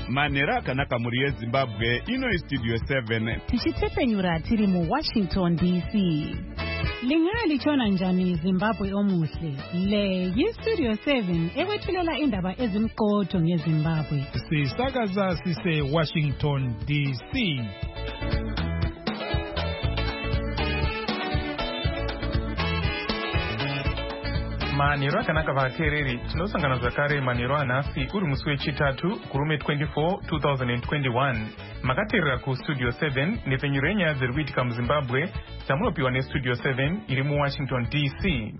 Manera Kanaka Murie Zimbabwe, ino Studio 7. Tichitepenyura tiri mu Washington DC. Lingali chona njani Zimbabwe omuhle. Le Studio 7 ewethulela indaba ezimqotho ngeZimbabwe. Sisakaza sise Washington DC. Manero akanaka vateereri, tinosangana zvakare manero anhasi uri musi wechitatu kurume 24 2021. Makateerera kustudio 7 nepfenyuro yenyaya dziri kuitika muZimbabwe dzamunopiwa nestudio 7 iri muWashington DC.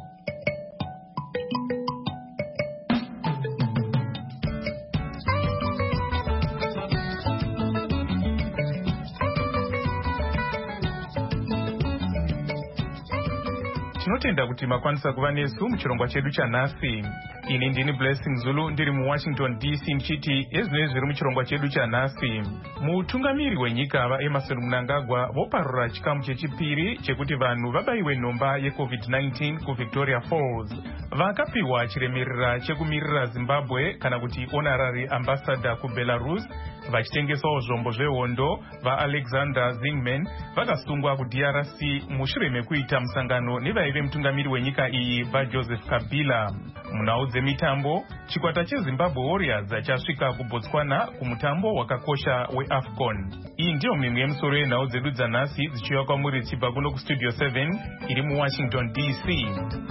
Tinotenda kuti makwanisa kuva nesu muchirongwa chedu chanhasi. Ini ndini Blessing Zulu ndiri muWashington DC ndichiti ezvinenge zviri muchirongwa chedu chanhasi. Mutungamiri wenyika vaEmerson Mnangagwa voparura chikamu chechipiri chekuti vanhu vabaiwe nhomba yeCovid-19 kuVictoria Falls. Vakapiwa chiremerera chekumirira Zimbabwe kana kuti honorary ambassador kuBelarus vachitengesawo zvombo zvehondo vaAlexander Zingman vakasungwa kuDRC mushure mekuita musangano nevaive mutungamiri wenyika iyi vaJoseph Kabila. Munhau dzemitambo, chikwata cheZimbabwe Warriors chasvika kuBotswana kumutambo wakakosha weAFCON. Iyi ndiyo mimwe yemusoro yenhau dzedu dzanhasi dzichiuya kwamuri dzichibva kuno kustudio 7 iri muWashington DC.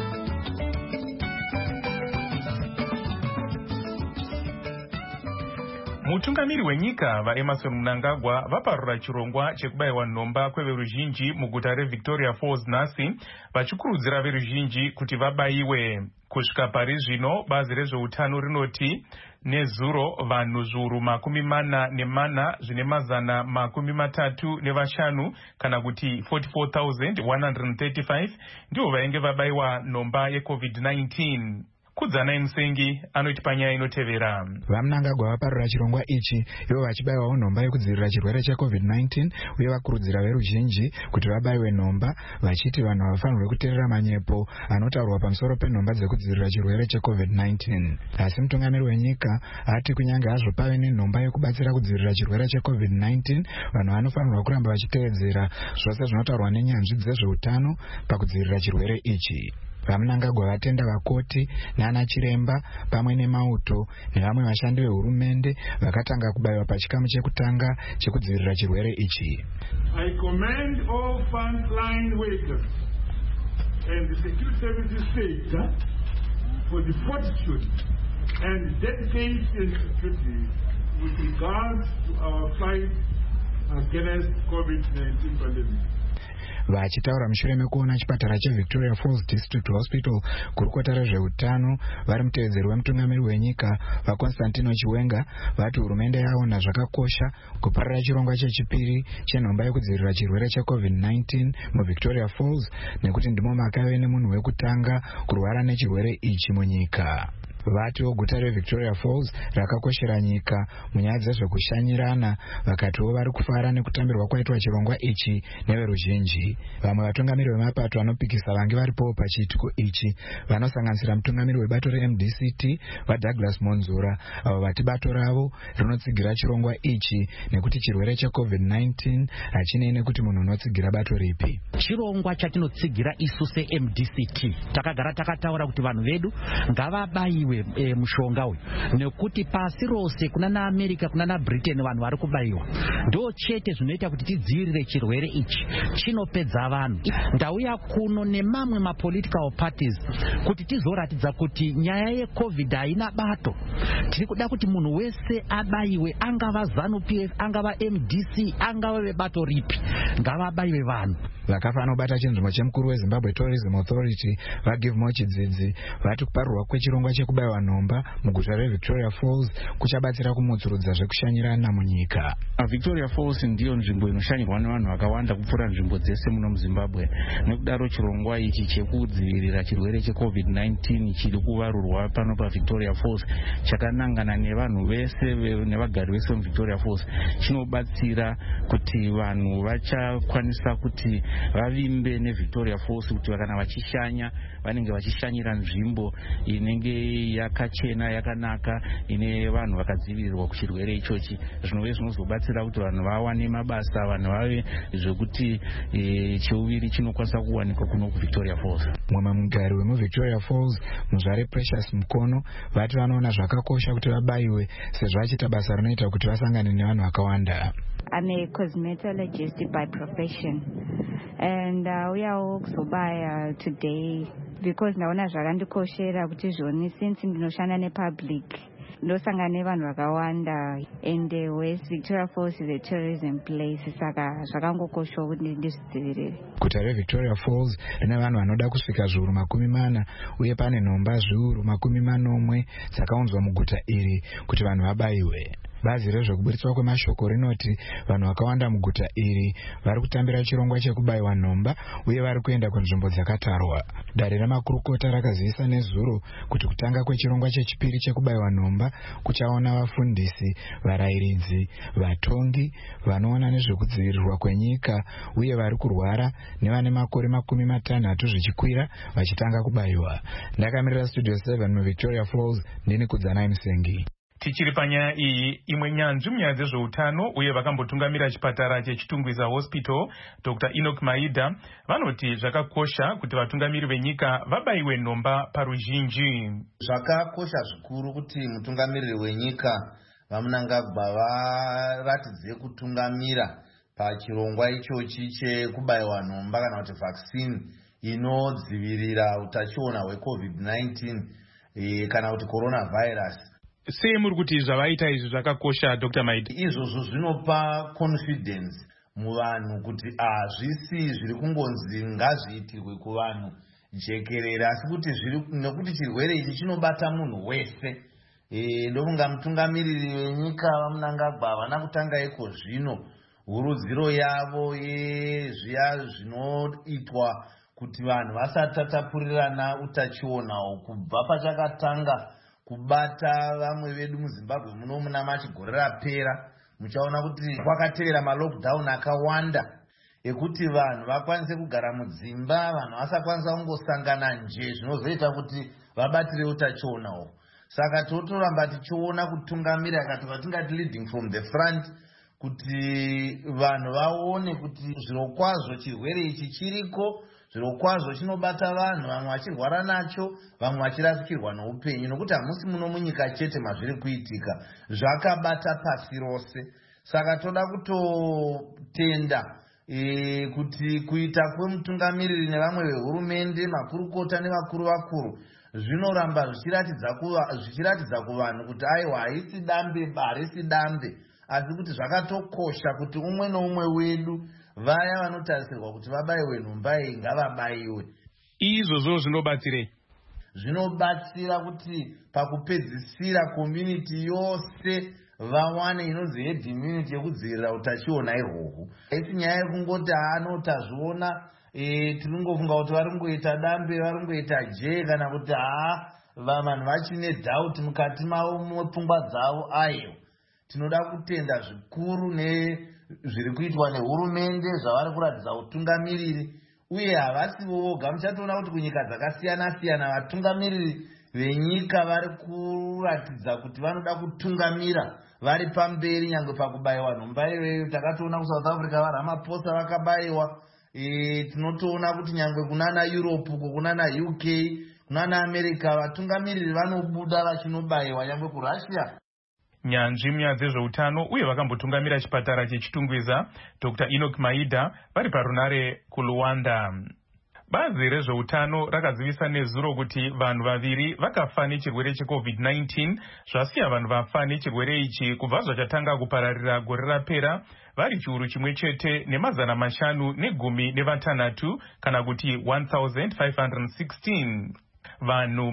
Mutungamiri wenyika vaEmerson Mnangagwa vaparura chirongwa chekubayiwa nhomba kweveruzhinji muguta reVictoria Falls nhasi vachikurudzira veruzhinji kuti vabayiwe. Kusvika pari zvino bazi rezveutano rinoti nezuro vanhu zviuru 44 zvine mazana 35 kana kuti 44,135 ndivo vainge vabayiwa nhomba yeCovid-19. Kudzana Musengi anoti panyaya inotevera. VaMnangagwa vaparura chirongwa ichi ivo vachibayiwawo nhomba yekudzivirira chirwere cheCovid-19 uye vakurudzira veruzhinji kuti vabayiwe nhomba vachiti vanhu havafanirwi kuteerera manyepo anotaurwa pamusoro penhomba dzekudzivirira chirwere cheCovid-19. Asi mutungamiri wenyika ati kunyange hazvo pave nenhomba yekubatsira kudzivirira chirwere cheCovid-19 vanhu vanofanirwa kuramba vachiteedzera zvose zvinotaurwa nenyanzvi dzezveutano pakudzivirira chirwere ichi. VaMnangagwa vatenda vakoti nana chiremba pamwe nemauto nevamwe vashandi vehurumende vakatanga kubayiwa pachikamu chekutanga chekudzivirira chirwere ichi. I commend all frontline workers and the security services sector for the fortitude and dedication with regards to our fight against COVID-19 pandemic. Vachitaura mushure mekuona chipatara cheVictoria Falls District Hospital kurukota rezveutano vari mutevedzeri wemutungamiri wenyika vaConstantino Chiwenga vati hurumende yaona zvakakosha kuparira chirongwa chechipiri chenhomba yekudzivirira chirwere cheCovid-19 muVictoria Falls nekuti ndimo makave nemunhu wekutanga kurwara nechirwere ichi munyika. Vatiwo guta reVictoria Falls rakakoshera nyika munyaya dzezvekushanyirana vakatiwo vari kufara nekutambirwa kwaitwa chirongwa ichi neveruzhinji. Vamwe vatungamiri vemapato vanopikisa vange varipowo pachiitiko ichi vanosanganisira mutungamiri webato reMDCT vaDouglas Monzura avo vati bato ravo rinotsigira chirongwa ichi nekuti chirwere cheCovid-19 hachinei nekuti munhu unotsigira bato ripi. Chirongwa chatinotsigira isu seMDCT takagara takataura kuti vanhu vedu ngavabayiwe mushonga uyu nekuti pasi rose kuna naAmerica kuna naBritain vanhu vari kubayiwa ndo chete zvinoita kuti tidzivirire chirwere ichi chinopedza vanhu. Ndauya kuno nemamwe mapolitical parties kuti tizoratidza kuti nyaya yeCovid haina bato. Tiri kuda kuti munhu wese abayiwe, angava ZANU-PF angava MDC angava vebato ripi ngavabayiwe vanhu. Vakafana kubata chinzvimbo chemukuru weZimbabwe Tourism Authority vaGive Mochidzidzi vati kuparurwa kwechirongwa chekubayiwa nhomba muguta reVictoria Falls kuchabatsira kumutsurudza zvekushanyirana munyika. Victoria Falls ndiyo nzvimbo inoshanyirwa nevanhu vakawanda kupfuura nzvimbo dzese muno muZimbabwe. Nekudaro chirongwa ichi chekudzivirira chirwere cheCovid-19 chiri kuvarurwa pano paVictoria Falls chakanangana nevanhu vese nevagari vese muVictoria Falls chinobatsira kuti vanhu vachakwanisa kuti vavimbe neVictoria Falls kuti kana vachishanya vanenge vachishanyira nzvimbo inenge yakachena yakanaka ine vanhu vakadzivirirwa kuchirwere ichochi zvinove zvinozobatsira kuti vanhu vawane mabasa, vanhu vave zvekuti cheuviri chinokwanisa kuwanikwa kuno kuVictoria Falls. Mumwe mugari wemuVictoria Falls, muzvare Precious Mukono, vati vanoona zvakakosha kuti vabayiwe sezvo achiita basa rinoita kuti vasangane nevanhu vakawanda. I'm a cosmetologist by profession, and we are also by today because naona zvakandikoshera kuti zvoni since ndinoshanda nepublic ndosangana nevanhu vakawanda, and West Victoria Falls is a tourism place, saka zvakangokosha kuti ndizvidzivirire. Guta reVictoria Falls rine vanhu vanoda kusvika zviuru 40 uye pane nhomba zviuru 40 dzakaunzwa muguta iri kuti vanhu vabayiwe. Bazi rezvekuburitswa kwemashoko rinoti vanhu vakawanda muguta iri vari kutambira chirongwa chekubayiwa nhomba uye vari kuenda kunzvimbo dzakatarwa. Dare remakurukota rakazivisa nezuro kuti kutanga kwechirongwa chechipiri chekubayiwa nhomba kuchaona vafundisi, varayiridzi, vatongi, vanoona nezvekudzivirirwa kwenyika uye vari kurwara nevane makore 60 zvichikwira vachitanga kubayiwa. Ndakamirira Studio 7 muVictoria Falls, ndini Kudzanai Musengi. Tichiri panyaya iyi, imwe nyanzvi munyaya dzezveutano uye vakambotungamira chipatara chechitungwiza hospital, Dr. Enoch Maida, vanoti zvakakosha kuti vatungamiri venyika vabayiwe nhomba paruzhinji. Zvakakosha zvikuru kuti mutungamiriri wenyika vaMunangagwa varatidze kutungamira pachirongwa ichochi chekubayiwa nhomba kana kuti vaccine inodzivirira utachiona hweCovid-19 kana kuti coronavirus. Sei muri kuti zvavaita izvi zvakakosha, Dr. Maida? Izvozvo zvinopa confidence muvanhu kuti hazvisi zviri kungonzi ngazviitirwe kuvanhu jekerere, asi kuti nekuti chirwere ichi chinobata munhu wese. Ndokunga mutungamiriri wenyika vaMunangagwa havana kutanga iko zvino hurudziro yavo yezviya zvinoitwa kuti vanhu vasatatapurirana utachiona kubva pachakatanga kubata vamwe vedu muZimbabwe muno muna machigore rapera. Muchaona kuti kwakatevera malockdown akawanda ekuti vanhu vakwanise kugara mudzimba, vanhu vasakwanisa kungosangana nje, zvinozoita kuti vabatire utachionawo. Saka totoramba tichiona kutungamira yakati vatingati leading from the front, kuti vanhu vaone kuti zvirokwazvo chirwere ichi chiriko, zvirokwazvo chinobata vanhu, vamwe vachirwara nacho, vamwe vachirasikirwa noupenyu, nokuti hamusi muno munyika chete mazviri kuitika, zvakabata pasi rose. Saka toda kutotenda kuti kuita kwemutungamiriri nevamwe vehurumende, makurukota nevakuru vakuru zvinoramba zvichiratidza kuvanhu kuti aiwa haisi dambe, asi kuti zvakatokosha kuti umwe noumwe wedu vaya vanotarisirwa kuti vabayiwe nhomba iyi ngavabayiwe. Izvozvo zvinobatsirei? Zvinobatsira kuti pakupedzisira community yose vawane inonzi herd immunity yekudzivirira utachiona ihwohwo. Haisi nyaya yekungoti tazviona tiringofunga kuti vari kungoita dambe, vari kungoita jee, kana kuti vanhu vachine doubt mukati mavo mupfungwa dzavo. Aiwa, tinoda kutenda zvikuru zviri kuitwa nehurumende, zvavari kuratidza utungamiriri, uye havasivo voga. Muchatoona kuti kunyika dzakasiyana siyana vatungamiriri venyika vari kuratidza kuti vanoda kutungamira vari pamberi nyangwe pakubayiwa nhomba iyoyo. Takatoona kuSouth Africa vaRamaphosa vakabayiwa. Tinotoona kuti nyangwe kunana Europe, kunana UK, kunana America vatungamiriri vanobuda vachinobayiwa, nyangwe kuRussia. Nyanzvi munyaya dzezveutano uye vakambotungamira chipatara chechitungwiza, Dr. Enoch Maida, vari parunare kuLuanda. Bazi rezveutano rakazivisa nezuro kuti vanhu vaviri vakafa nechirwere cheCovid-19, zvasiya vanhu vafa nechirwere ichi kubva zvachatanga kupararira gore rapera vari chiuru chimwe chete ne516 kana kuti 1516. Vanhu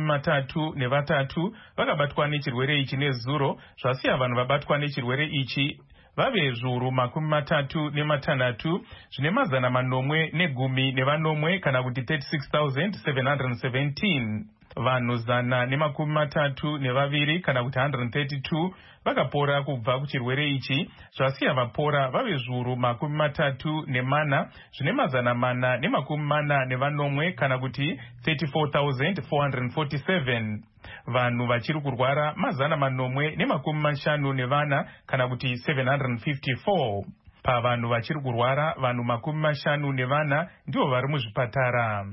33 vakabatwa nechirwere ichi nezuro, zvasiya vanhu vabatwa nechirwere ichi vave zviuru 36 zvine 510 kana kuti 36,717. Vanhu 132 kana kuti 132 vakapora kubva kuchirwere ichi, zvasiya vapora vave zviuru 34 zvine 440 kana kuti 34,447. Vanhu vachiri kurwara 454 kana kuti 754. Pavanhu vachiri kurwara vanhu 54 ndivo vari muzvipatara.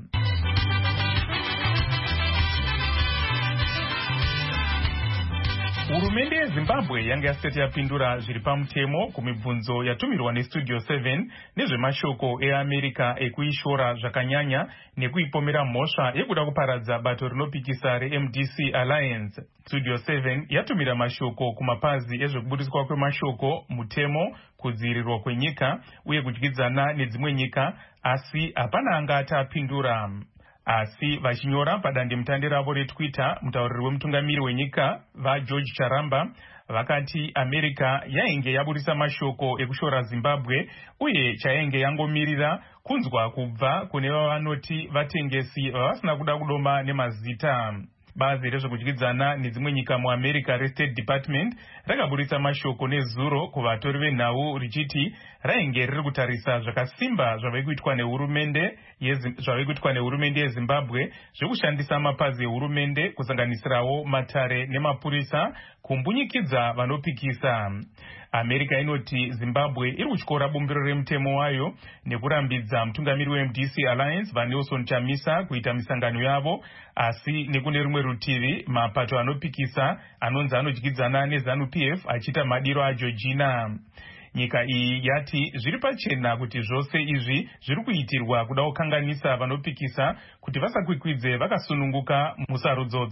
Hurumende yeZimbabwe yange yasati yapindura zviri pamutemo kumibvunzo yatumirwa neStudio 7 nezvemashoko eAmerica ekuishora zvakanyanya nekuipomera mhosva yekuda kuparadza bato rinopikisa reMDC Alliance. Studio 7 yatumira mashoko kumapazi ezvekubudiswa kwemashoko, mutemo, kudzivirirwa kwenyika uye kudyidzana nedzimwe nyika, asi hapana anga atapindura. Asi vachinyora padandemutande ravo reTwitter, mutauriri wemutungamiri wenyika vaGeorge Charamba vakati America yainge yabudisa mashoko ekushora Zimbabwe uye chainge yangomirira kunzwa kubva kune vanoti vatengesi vasina kuda kudoma nemazita. Bazi rezvekudyidzana nedzimwe nyika muAmerica reState Department rakabudisa mashoko nezuro kuvatori venhau richiti rainge riri kutarisa zvakasimba zvave kuitwa nehurumende yeZimbabwe zvekushandisa mapazi ehurumende kusanganisirawo matare nemapurisa kumbunyikidza vanopikisa. America inoti Zimbabwe iri kutyora bumbiro remutemo wayo nekurambidza mutungamiri weMDC Alliance vaNelson Chamisa kuita misangano yavo, asi nekune rumwe rutivi mapato anopikisa anonzi anodyidzana neZANU-PF achiita madiro aJoJina. Nyika iyi yati zviri pachena kuti zvose izvi zviri kuitirwa kuda kukanganisa vanopikisa kuti vasakwikwidze vakasununguka musarudzo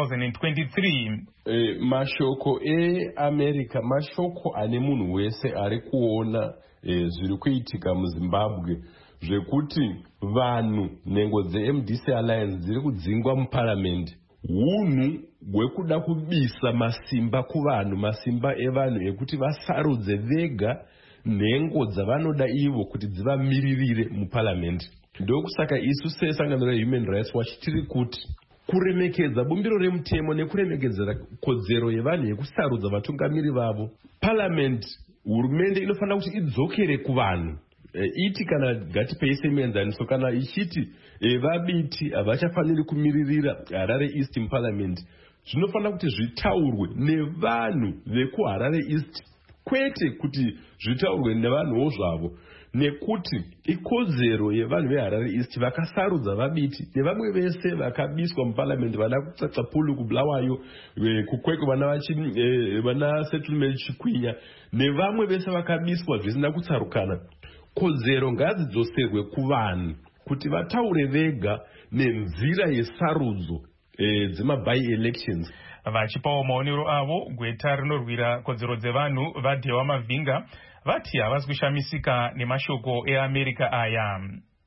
dza2023. Mashoko eAmerica mashoko ane munhu wese ari kuona zviri kuitika muZimbabwe, zvekuti vanhu nhengo dzeMDC Alliance dziri kudzingwa muparamendi. Hunhu hwekuda kubisa masimba kuvanhu, masimba evanhu ekuti vasarudze vega nhengo dzavanoda ivo kuti dzivamiririre muparamendi. Ndokusaka isu sesangano reHuman Rights Watch tiri kuti kuremekedza bumbiro remutemo nekuremekedzera kodzero yevanhu yekusarudza vatungamiri vavo, parliament, hurumende inofanira kuti idzokere kuvanhu. Iti kana gatipei semenzaniso kana ichiti vabiti havachafaniri kumiririra Harare East muparliament, zvinofanira kuti zvitaurwe nevanhu vekuHarare East, kwete kuti zvitaurwe nevanhuwo zvavo, nekuti ikodzero yevanhu veHarare East vakasarudza vabiti nevamwe vese vakabiswa muparliament, vana kutsatsa pulu kubulawayo, kukwekwe vana settlement Chikwinya nevamwe vese vakabiswa zvisina kutsarukana. Kodzero ngadzidzoserwe kuvanhu kuti vataure vega nenzira yesarudzo dzemaby elections. Vachipawo maonero avo, gweta rinorwira kodzero dzevanhu vaDhewa Mavhinga vati havasi kushamisika nemashoko eAmerica aya.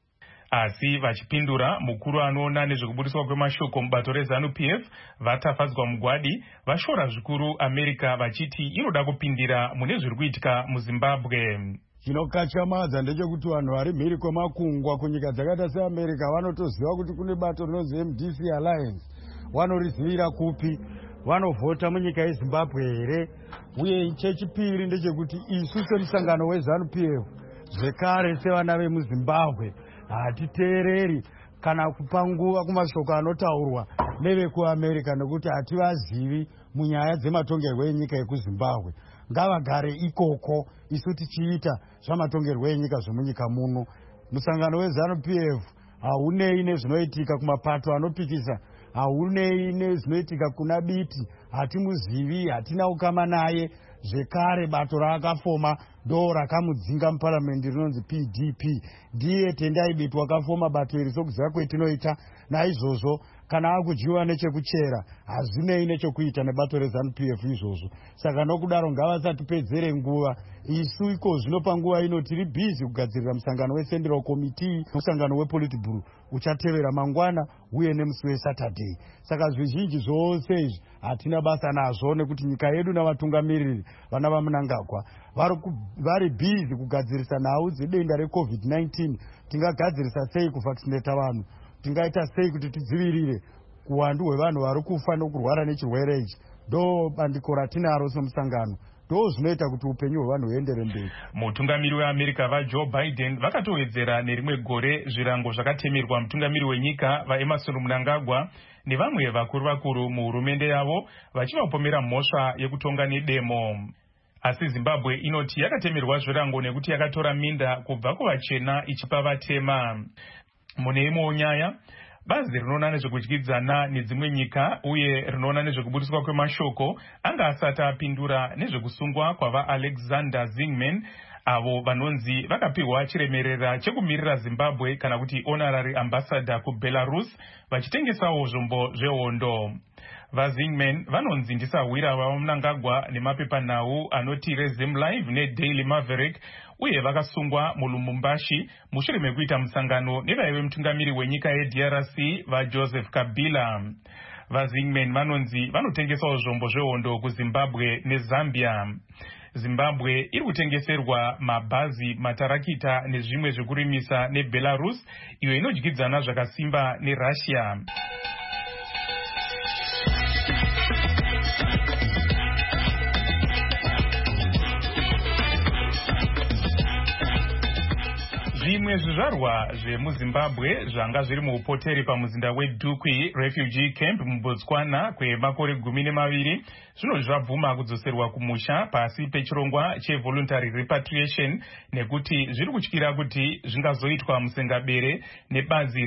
Asi vachipindura, mukuru anoona nezvekubudiswa kwemashoko mubato reZANU-PF vatafadzwa mugwadi vashora zvikuru America vachiti inoda kupindira mune zviri kuitika muZimbabwe. Chinokachamadza ndechekuti vanhu vari mhiri kwemakungwa kunyika dzakaita seAmerica vanotoziva kuti kune bato rinonzi MDC Alliance. Vanorizivira kupi? Vanovhota munyika yeZimbabwe here? Uye chechipiri ndechekuti isu semusangano weZANU-PF zvekare sevana vemuZimbabwe hatiteereri kana kupa nguva kumashoko anotaurwa nevekuAmerica nekuti hativazivi munyaya dzematongerwo enyika yekuZimbabwe. Ngavagare ikoko, isu tichiita zvamatongerwo enyika zvemunyika muno. Musangano weZANU-PF haunei nezvinoitika kumapato anopikisa, haunei nezvinoitika kuna biti, hatimuzivi, hatina ukama naye. Zvekare bato raakafoma ndo rakamudzinga muparamendi rinonzi PDP. Ndiye tendai biti wakafoma bato iri sokuziva kwetinoita. Naizvozvo kana akudyiwa nechekuchera hazvinei nechekuita nebato reZANU-PF izvozvo. Saka nokudaro ngavasatipedzere nguva. Isu iko zvino panguva ino tiri bhizi kugadzirira musangano weCentral Committee, musangano wePolitburo uchatevera mangwana uye nemusi weSaturday. Saka zvizhinji zvose izvi hatina basa nazvo nekuti nyika yedu navatungamiriri vana vaMnangagwa vari bhizi kugadzirisa nhau dzedenda reCovid-19. Tingagadzirisa sei kuvaccinata vanhu? Tingaita sei kuti tidzivirire kuwandu hwevanhu vari kufa nokurwara nechirwere ichi ndo bandiko ratinaro semusangano ndo zvinoita kuti upenyu hwevanhu huendere mberi. Mutungamiri weAmerica vaJoe Biden vakatowedzera nerimwe gore zvirango zvakatemerwa mutungamiri wenyika vaEmerson Mnangagwa nevamwe vakuru muhurumende yavo vachivapomera mhosva yekutonga nedemo. Asi Zimbabwe inoti yakatemerwa zvirango nekuti yakatora minda kubva kuvachena ichipa vatema. Mune imwe nyaya, bazi rinoona nezvekudyidzana nedzimwe nyika uye rinoona nezvekubudiswa kwemashoko anga asati apindura nezvekusungwa kwava Alexander Zingman, avo vanonzi vakapihwa chiremerera chekumirira Zimbabwe kana kuti honorary ambassador kuBelarus vachitengesawo zvombo zvehondo. VaZingman vanonzi ndisahwira vava Mnangagwa nemapepanhau anoti Resume Live neDaily Maverick uye vakasungwa muLubumbashi mushure mekuita musangano nevaive mutungamiri wenyika yeDRC vaJoseph Kabila. VaZingman vanonzi vanotengesawo zvombo zvehondo kuZimbabwe neZambia. Zimbabwe iri kutengeserwa mabhazi, matarakita nezvimwe zvekurimisa neBelarus iyo inodyidzana zvakasimba neRussia. Zvimwe zvizvarwa zvemuZimbabwe zvanga zviri muupoteri pamuzinda weDukwi refugee camp muBotswana kwemakore 12 zvinoti zvabvuma kudzoserwa kumusha pasi pechirongwa chevoluntary repatriation nekuti zviri kutyira kuti zvingazoitwa musengabere nebazi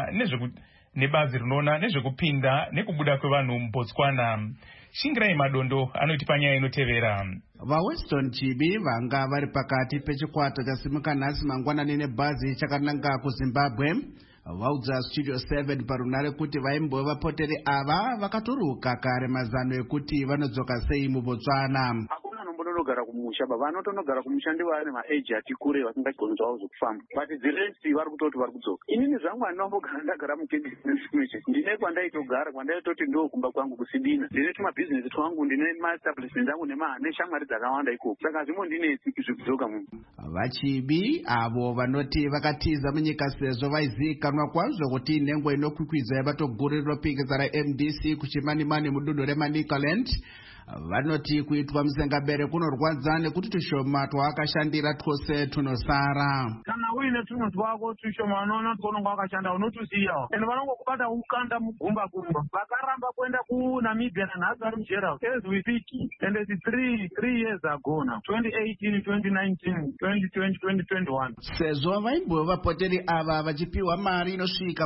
rinoona nezvekupinda nekubuda kwevanhu muBotswana. Shingirai Madondo anoti panyaya inotevera. VaWeston Chibi vanga vari pakati pechikwata chasimuka nhasi mangwanani nebhazi chakananga kuZimbabwe vaudza Studio 7 parunare kuti vaimbova vapoteri ava vakaturuka kare mazano ekuti vanodzoka sei muBotswana. Vanogara kumusha vanotonogara kumusha ndivane maeji ati kure vasingagoni zvavo zvokufamba but the rest vari kutoti vari kudzoka. Inini zvangu handinombogara ndagara mukebhizinesi ndine kwandaitogara kwandaitoti ndo kumba kwangu kusidina ndine tumabhizinesi twangu ndine maestablishment angu neshamwari dzakawanda ikoko saka zvimo ndinesi zvekudzoka munhu. VaChibi avo vanoti vakatiza munyika sezvo vaizivikanwa kwazvo kuti inhengo inokwikwidzwa yavatoguru rinopikisa raMDC kuchimanimani mudunhu reManicaland vanoti kuitwa musengabere kunorwadza nekuti tushoma twaakashandira twose tunosara. Kana uine tumwe twako tushoma unoona twaunenge wakashanda unotusiya ende vanongokubata ukanda mugumba vakaramba kuenda kuNamibia nanhasi vari mujera as we speak and it's 3 years ago now 2018 2019 2020 2021. Sezvo vaimbova vapoteri ava vachipiwa mari inosvika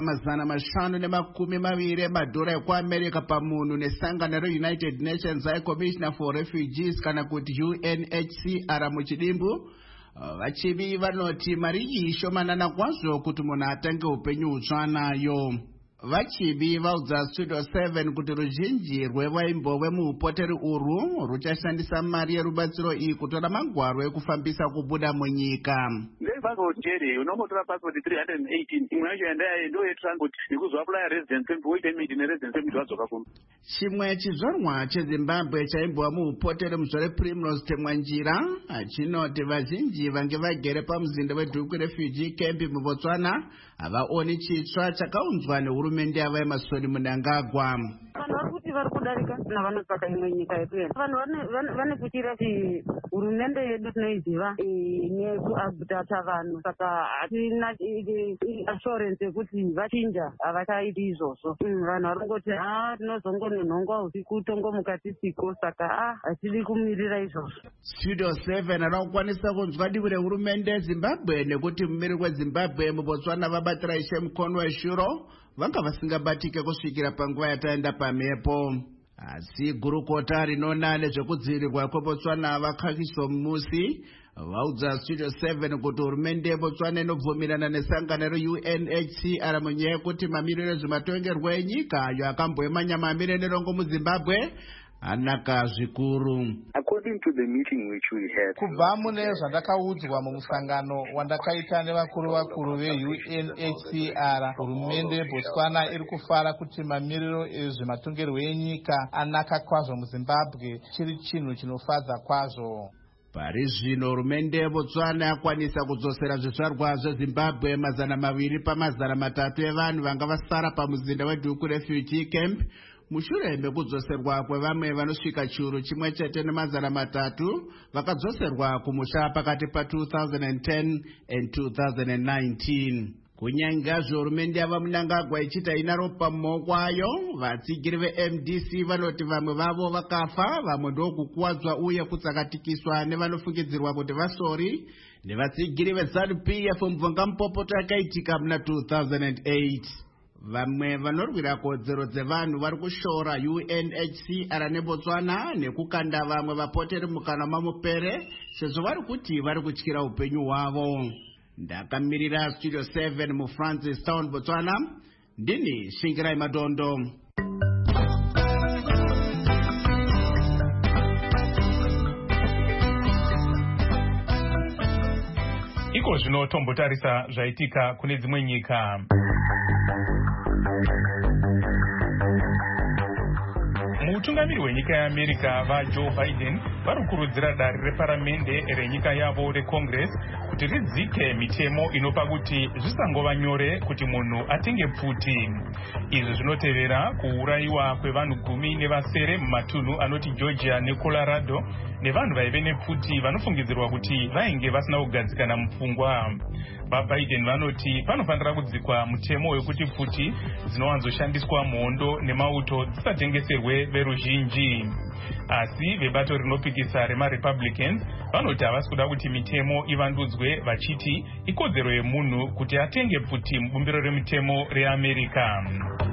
$520 emadhora ekuAmerica pamunhu nesangano reUnited Nations Commissioner for Refugees kana kuti UNHCR muchidimbu. VaChibi vanoti mari iyi ishomanana kwazvo kuti munhu atange upenyu hutsva nayo. VaChibi vaudza Studio 7 kuti ruzhinji rwevaimbove muupoteri urwu ruchashandisa mari yerubatsiro iyi kutora magwaro ekufambisa kubuda munyika. Ndepasipoti unongotora pasipoti 318 imwe yacho yandaye ndo yetransport nekuzoapply residence permit work permit neresidence permit wadzoka kuno. Chimwe chizvarwa cheZimbabwe chaimbova muupoteri muzore Primrose Temwanjira chinoti vazhinji vange vagere pamuzinda weDukwi refugee camp muBotswana havaoni chitsva chakaunzwa nehurumende yavaEmerson Mnangagwa. Vanhu vari kuti vari kudarika navanotsvaka imwe nyika yekuenda. Vanhu vane kuchira kuti hurumende yedu tinoiziva nekuabhutata vanhu saka hatina assurance yekuti vachinja havachaiti izvozvo. Vanhu vari kungoti tinozongononhongwa usiku tongomuka tisiko saka hatidi kumirira izvozvo. Studio 7 anokwanisa kunzwa divi rehurumende yeZimbabwe nekuti mumiri weZimbabwe muBotswana vabatira Ishe Mukonwe Shuro vanga vasingabatike kusvikira panguva yataenda pamhepo. Asi gurukota rinoona nezvekudzivirirwa kweBotswana vaKhagiso Musi vaudza Studio 7 kuti hurumende yeBotswana inobvumirana nesangano reUNHCR munyaya yekuti mamiriro ezvematongerwo enyika ayo akamboemanya mamiriro muZimbabwe anaka zvikuru. According to the meeting which we had, kubva mune zvandakaudzwa mumusangano wandakaita nevakuru veUNHCR, hurumende yeBotswana iri kufara kuti mamiriro ezvematongerwo enyika anaka kwazvo muZimbabwe chiri chinhu chinofadza kwazvo. Pari zvino hurumende yeBotswana yakwanisa kudzosera zvizvarwa zveZimbabwe 200 evanhu vanga vasara pamuzinda weDuku Refugee Camp mushure mekudzoserwa kwevamwe vanosvika chiuru chimwe chete ne300 vakadzoserwa kumusha pakati pa2010 and 2019. Kunyangazvo hurumende yava Mnangagwa ichita inaropa mumaoko ayo, vatsigiri veMDC vanoti vamwe vavo vakafa, vamwe ndokukuwadzwa uye kutsakatikiswa nevanofungidzirwa kuti vasori nevatsigiri veZANU-PF mubvungamupopoto yakaitika muna 2008. Vamwe vanorwira kodzero dzevanhu vari kushora UNHCR neBotswana nekukanda vamwe vapoteri mukana mamupere sezvo vari kuti vari kutyira upenyu hwavo. Ndakamirira Studio 7 muFrancis Town, Botswana. Ndini Shingirai Madondo. Iko zvino tombotarisa zvaitika kune dzimwe nyika. Mutungamiri wenyika yeAmerica vaJoe Biden varikurudzira dari reparamende renyika yavo reCongress kuti ridzike mitemo inopa kuti zvisangova nyore kuti munhu atenge pfuti. Izvi zvinotevera kuurayiwa kwevanhu 10 mumatunhu anoti Georgia neColorado nevanhu vaive nepfuti vanofungidzirwa kuti vainge vasina kugadzikana mupfungwa. VaBiden vanoti panofanira kudzikwa mutemo wekuti pfuti dzinowanzoshandiswa muhondo nemauto dzisatengeserwe veruzhinji. Asi vebato rinopikisa remaRepublicans vanoti havasi kuda kuti mitemo ivandudzwe vachiti ikodzero yemunhu kuti atenge pfuti mubumbiro remitemo reAmerica.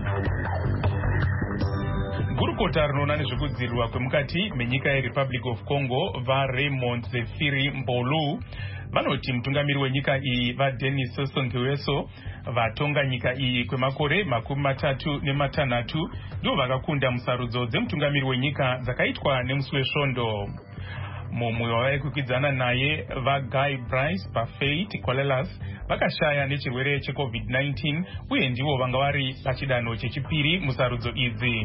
Gurukota rinoona nezvekudzivirirwa kwemukati menyika yeRepublic of Congo vaRaymond Zefiri Mbolu vanoti mutungamiri wenyika iyi vaDenis Sassou Nguesso vatonga nyika iyi kwemakore 36 ndivo vakakunda musarudzo dzemutungamiri wenyika dzakaitwa nemusi wesvondo. Mumwe wavaikwikwidzaana naye vaGuy Brice Parfait Colelas vakashaya nechirwere cheCovid-19 uye ndivo vanga vari pachidanho chechipiri musarudzo idzi.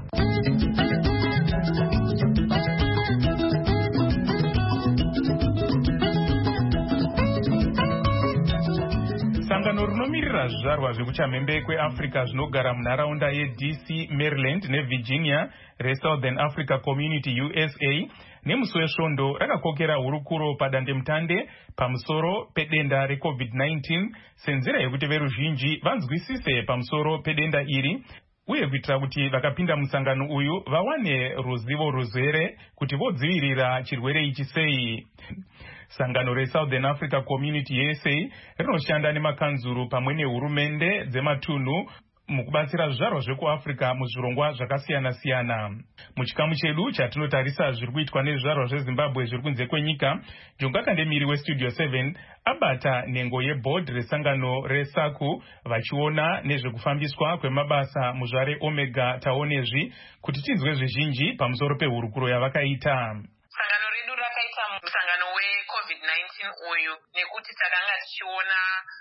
Sangano rinomirira zvizvarwa zvekuchamhembe kweAfrica zvinogara munharaunda yeDC, Maryland neVirginia reSouthern Africa Community USA nemusi wesvondo rakakokera hurukuro padandemutande pamusoro pedenda reCovid-19 senzira yekuti veruzhinji vanzwisise pamusoro pedenda iri uye kuitira kuti vakapinda musangano uyu vawane ruzivo ruzere kuti vodzivirira chirwere ichi sei. Sangano reSouthern Africa Community USA rinoshanda nemakanzuru pamwe nehurumende dzematunhu mukubatsira zvizvarwa zvekuAfrica muzvirongwa zvakasiyana-siyana. Muchikamu chedu chatinotarisa zviri kuitwa nezvizvarwa zveZimbabwe zviri kunze kwenyika, Jonga Kandemiri weStudio 7 abata nhengo yeboard resangano reSACU vachiona nezvekufambiswa kwemabasa muzvare Omega taonezvi kuti tinzwe zvizhinji pamusoro pehurukuro yavakaita. Sangano redu rakaita musangano weCovid-19 uyu nekuti takanga tichiona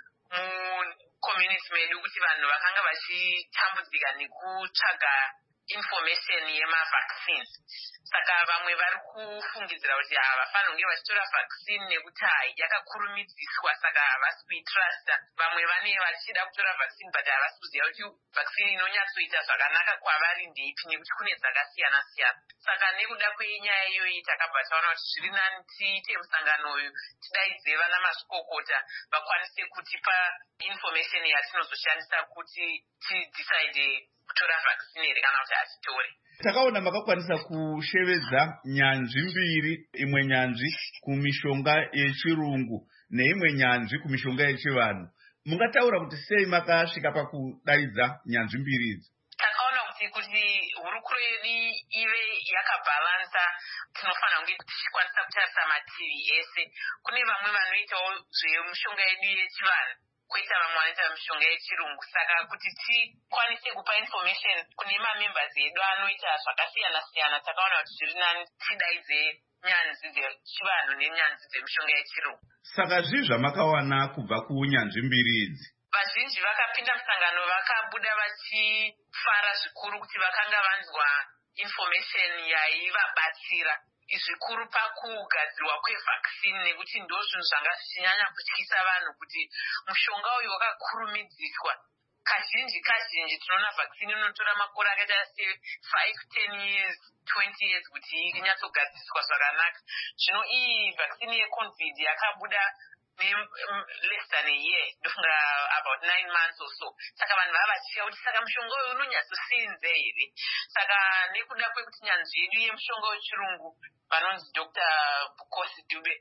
community medu kuti vanhu vakanga vachitambudzika nekutsvaga information yemavaccines. Saka vamwe vari kufungidzira kuti havafani kunge vachitora vaccine nekuti yakakurumidziswa saka havasi kuitrusta. Vamwe vane vachida kutora vaccine but havasi kuziva kuti vaccine inonyatsoita zvakanaka kwavari ndeipi nekuti kune dzakasiyana-siyana. Saka nekuda kwenyaya iyoyi takabva taona kuti zviri nani tiite musangano uyu tidaidze vana mazvikokota vakwanise kutipa information yatinozoshandisa kuti tidecide kutora vaccine here kana kuti hatitore. Takaona makakwanisa kushevedza nyanzvi mbiri, imwe nyanzvi kumishonga yechirungu neimwe nyanzvi kumishonga yechivanhu. Mungataura kuti sei makasvika pakudaidza nyanzvi mbiri idzi? Takaona kuti hurukuro yedu ive yakabalansa, tinofanira kunge tichikwanisa kutarisa mativi ese. Kune vamwe vanoitawo zvemishonga yedu yechivanhu, koita vamwe vanoita mishonga yechirungu. Saka kuti tikwanise kupa information kune mamembers edu anoita zvakasiyana-siyana, takaona kuti zviri nani tidaidze nyanzvi dzechivanhu nenyanzvi dzemishonga yechirungu. Saka zvii zvamakawana kubva kunyanzvi mbiri idzi? vazhinji vakapinda musangano vakabuda vachifara zvikuru kuti vakanga vanzwa information yaivabatsira zvikuru pakugadzirwa kwevhaccine, nekuti ndo zvinhu zvanga zvichinyanya kutyisa vanhu kuti mushonga uyu wakakurumidziswa. Kazhinji tinoona vaccine inotora makore akaita se 5, 10 years, 20 years kuti inyatsogadziswa zvakanaka. Zvino iyi vaccine yeCovid yakabuda less than a year, ndofunga about 9 months or so. Saka vanhu vava vachiya kuti saka mushonga uyu unonyatsosenza here. Saka nekuda kwekuti nyanzvi yedu yemushonga wechirungu vanonzi Dr. Bukosi Dube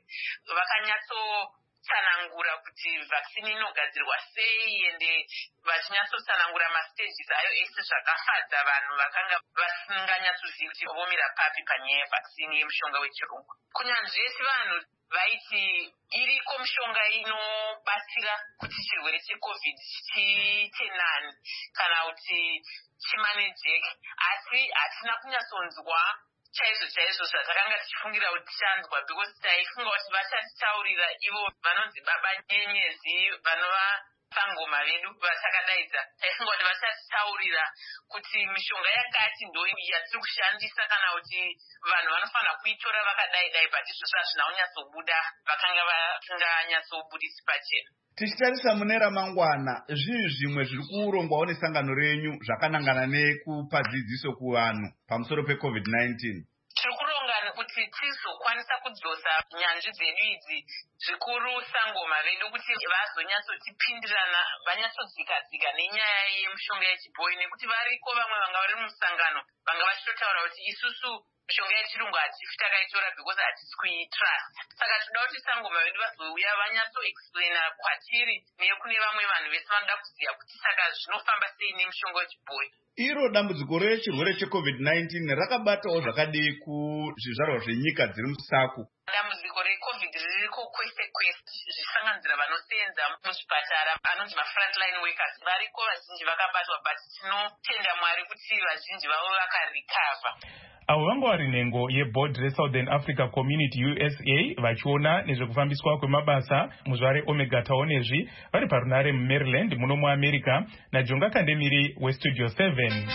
vakanyatsotsanangura kuti vaccine inogadzirwa sei, ende vachinyatsotsanangura mastages ayo ese zvakafadza vanhu vakanga vasinganyatsozivi kuti vomira papi panyaya yevaccine yemushonga wechirungu. Kunyanzvi yese vanhu vaiti iriko mushonga inobatsira kuti chirwere cheCovid chiite nani kana kuti chimanejeke, asi hatina kunyatsonzwa chaizvo zvatakanga tichifungira kuti tichanzwa, because taifunga kuti vachatitaurira ivo vanonzi baba nyenyezi vanova sangoma vedu vatakadaidza, taifunga kuti vachatitaurira kuti mishonga yakati ndo yatiri kushandisa kana kuti vanhu vanofanira kuitora vakadai, but izvozvo hazvina kunyatsobuda, vakanga vasinganyatsobudisi pachena. Tichitarisa mune ramangwana, zvinhu zvimwe zviri kurongwawo nesangano renyu zvakanangana nekupa dzidziso kuvanhu pamusoro peCovid-19. Tiri kuronga nekuti tizokwanisa kudzosa nyanzvi dzedu idzi, zvikuru sangoma vedu, kuti vazonyatsotipindirana, vanyatsodzika nenyaya yemushonga yechibhoyi, nekuti variko vamwe vanga vari musangano vanga vachitotaura kuti isusu mishonga yechirungu hatifi takaitora because hatisi kuitrust. Saka toda kuti sangoma vedu vazouya vanyatsoexplaina kwatiri nekune vamwe vanhu vese vanoda kuziva kuti saka zvinofamba sei nemushonga wechibhoyi. Iro dambudziko rechirwere cheCovid-19 rakabatawo zvakadii kuzvizvarwa zvenyika dziri musaku. Dambudziko reCovid ririko kwese zvisanganisira vanosenza muzvipatara, anonzi mafrontline workers variko vazhinji vakabatwa, but tinotenda Mwari kuti vazhinji vavo vakarikavha. Avo vanga vari nhengo yeboard reSouthern Africa Community USA vachiona nezvekufambiswa kwemabasa muzvare Omega Town ezvi vari parunare muMaryland muno muAmerica naJonga Kandemiri weStudio 7.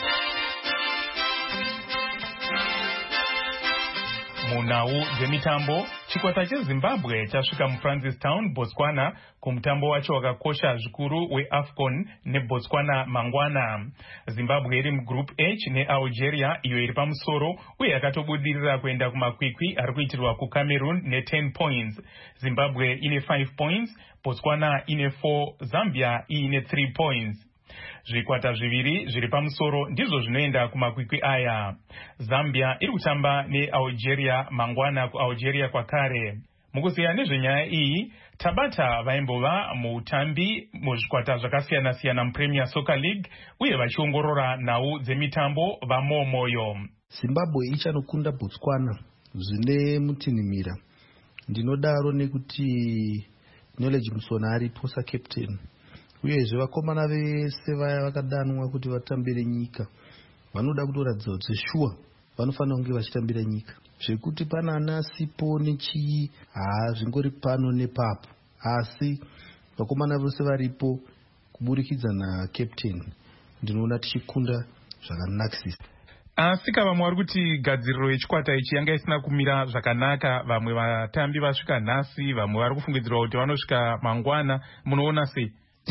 Munhau dzemitambo, chikwata cheZimbabwe chasvika muFrancistown, Botswana kumutambo wacho wakakosha zvikuru weAFCON neBotswana mangwana. Zimbabwe iri mugroup H neAlgeria iyo iri pamusoro uye yakatobudirira kuenda kumakwikwi ari kuitirwa kuCameroon ne10 points. Zimbabwe ine 5 points, Botswana ine 4, Zambia ine 3 points. Zvikwata zviviri zviri pamusoro ndizvo zvinoenda kumakwikwi aya. Zambia iri kutamba neAlgeria mangwana kuAlgeria kwakare. Mukuziya nezvenyaya iyi, Tabata vaimbova muutambi muzvikwata zvakasiyana-siyana muPremier Soccer League uye vachiongorora nhau dzemitambo vamomoyo. Zimbabwe ichanokunda Botswana zvine mutinhimira. Ndinodaro nekuti Knowledge Musona aripo saCaptain. Uyezve vakomana vese vaya vakadanwa kuti vatambire nyika vanoda kutoratidza kuti shuwa vanofanira kunge vachitambira nyika. Zvekuti pana anasipo nechii zvingori pano nepapo, asi vakomana vose varipo kuburikidza naCaptain ndinoona tichikunda zvakanakisisa. Asika vamwe vari kuti gadziriro yechikwata ichi yanga isina kumira zvakanaka, vamwe vatambi vasvika nhasi, vamwe vari kufungidzirwa kuti vanosvika mangwana. Munoona sei?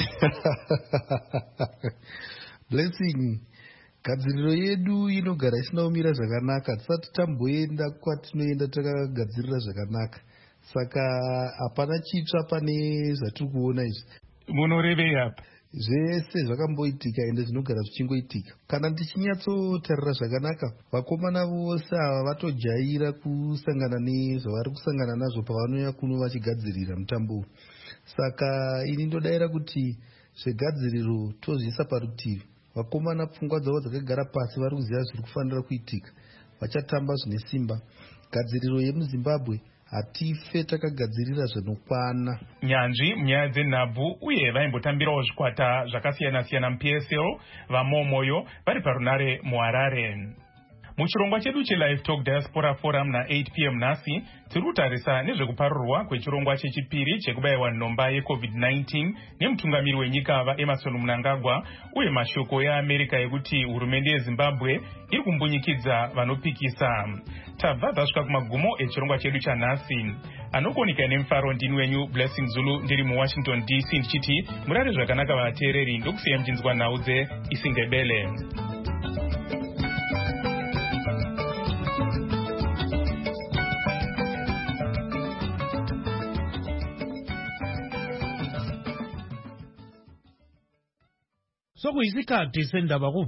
Blessing, gadziriro yedu inogara isina kumira zvakanaka. Tisati tamboenda kwatinoenda takagadzirira zvakanaka, saka hapana chitsva pane zvatiri kuona izvi. Munorevei apa? Zvese zvakamboitika ende zvinogara zvichingoitika. Kana ndichinyatsotarira zvakanaka, vakomana vose ava vatojaira kusangana nezvavari kusangana nazvo pavanouya kuno vachigadzirira mutambo. Saka ini ndodaira kuti zvegadziriro tozviisa parutivi. Vakomana pfungwa dzavo dzakagara pasi, vari kuziva zviri kufanira kuitika, vachatamba zvine simba. Gadziriro yemuZimbabwe hatife takagadzirira zvinokwana. Nyanzvi munyaya dzenhabvu uye vaimbotambirawo zvikwata zvakasiyana-siyana muPSL vamomoyo vari parunare muHarare. Muchirongwa chedu cheLive Talk Diaspora Forum na 8 p.m. nasi tiri kutarisa nezvekuparurwa kwechirongwa chechipiri chekubayiwa nhomba yeCovid-19 nemutungamiri wenyika vaEmmerson Mnangagwa uye mashoko eAmerica ekuti hurumende yeZimbabwe iri kumbunyikidza vanopikisa. Tabva tasvika kumagumo echirongwa chedu chanhasi. Anokuoneka nemufaro ndini wenyu Blessing Zulu ndiri muWashington DC ndichiti murare zvakanaka vateereri ndokusiya muchinzwa nhau dzeIsindebele. Sokuyisikhathi sendaba